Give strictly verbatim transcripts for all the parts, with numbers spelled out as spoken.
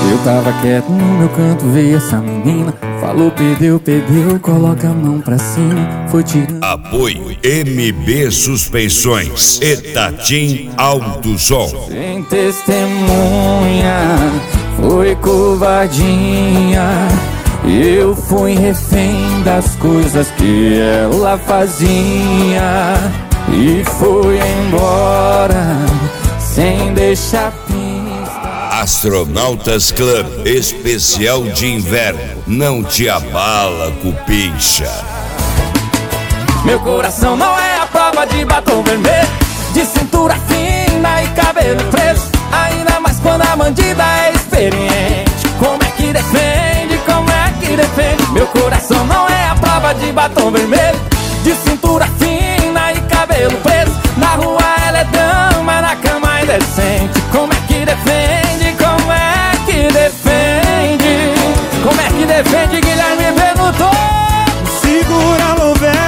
Eu tava quieto no meu canto, veio essa menina. Falou, perdeu, perdeu, coloca a mão pra cima. Foi tirando. Apoio M B Suspensões e Tatim Alto Som. Sem testemunha, foi covardia. Eu fui refém das coisas que ela fazia e foi embora sem deixar pista. Astronautas Club especial de inverno. Não te abala, cupincha. Meu coração não é a prova de batom vermelho, de cintura fina e cabelo preso. Ainda mais quando a bandida é experiente. Como é que defende, como é que defende? Meu coração não é a prova de batom vermelho, de cintura fina e cabelo preso. Na rua ela é dama, na cama é indecente. Como é que defende, como é que defende? Como é que defende, Guilherme Benuto? Segura no véu.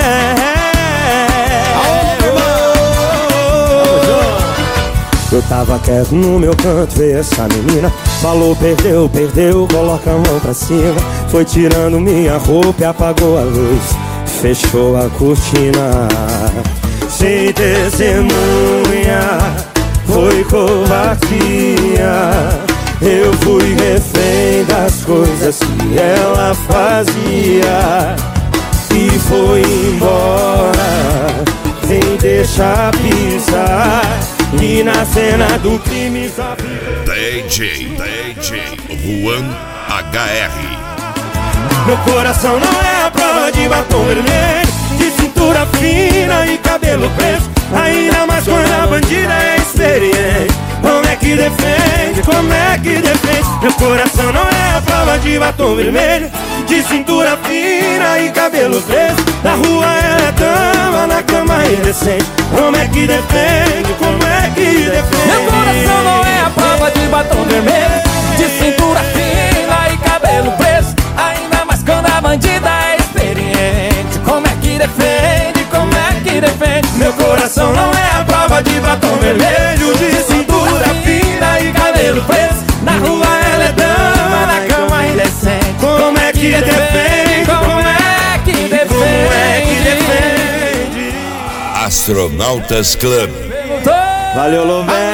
Eu tava quieto no meu canto, veio essa menina. Falou, perdeu, perdeu, coloca a mão pra cima. Foi tirando minha roupa e apagou a luz, fechou a cortina. Sem testemunha, foi covardia. Eu fui refém das coisas que ela fazia e foi embora sem deixar pisar. E na cena do crime só D J, D J Juan H R. Meu coração não é a prova de batom vermelho, de cintura fina e cabelo preso. Ainda mais quando a bandida é experiente. Como é que defende, como é que defende? Meu coração não é a prova de batom vermelho, de cintura fina e cabelo preso. Na rua ela é dama, na cama é indecente. Como é que defende, como é que defende? Meu coração não é a prova de batom vermelho, de cintura fina e cabelo preso. Ainda mais quando a bandida é experiente. Como é que defende, como é que defende? Meu coração não é a prova de batom vermelho, de cintura fina e cabelo preso. Na rua ela é dama, na cama é indecente. Como é que defende, como é que defende? como é que defende? Astronautas Club. Valeu, Lomé.